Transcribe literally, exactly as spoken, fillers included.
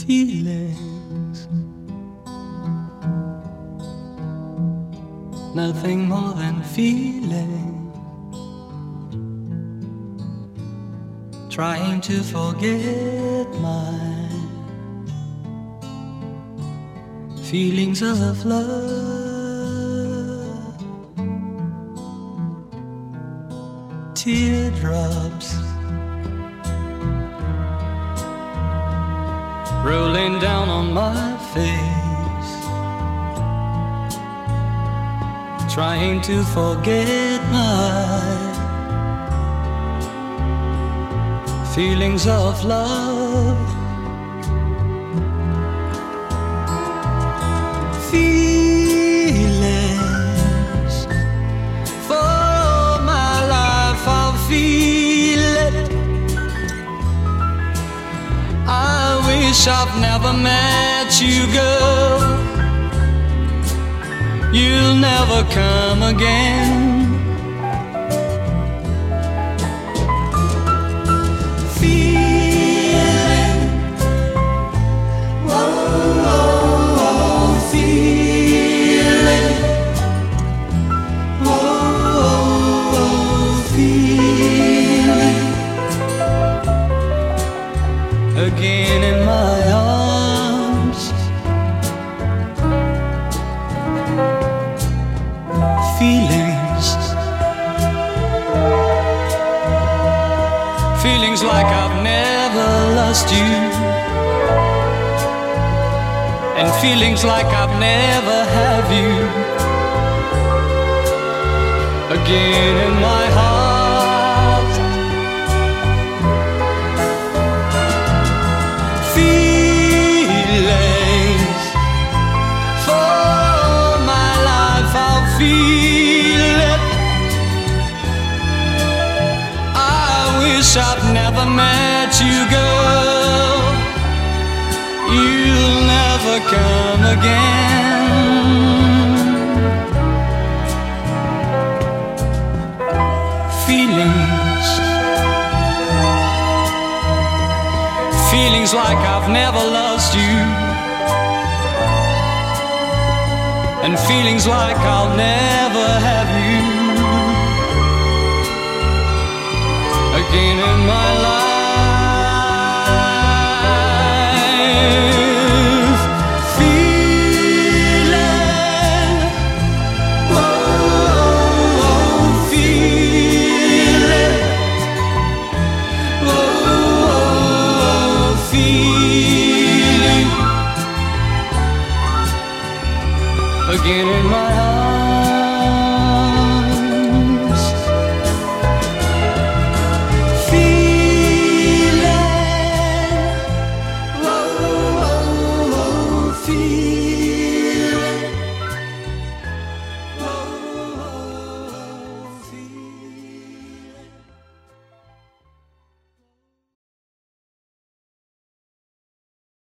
feelings, nothing more than feeling, trying to forget my feelings of love. Teardrops rolling down on my face, trying to forget my feelings of love. Feelings, for all my life I'll feel it. I wish I've never met you, girl. You'll never come again. Feeling, oh, oh, oh, feeling, oh, oh, oh, feeling, again in my arms. Feelings, feelings like I've never lost you, and feelings like I've never had you, again in my heart. Feelings, for all my life I'll feel it. I wish I'd never met you, girl. You'll never come again. Feelings, feelings like I've never lost you, and feelings like I'll never have you, again in my life. Feeling, oh, oh, feeling, oh, oh, feeling, again in my heart.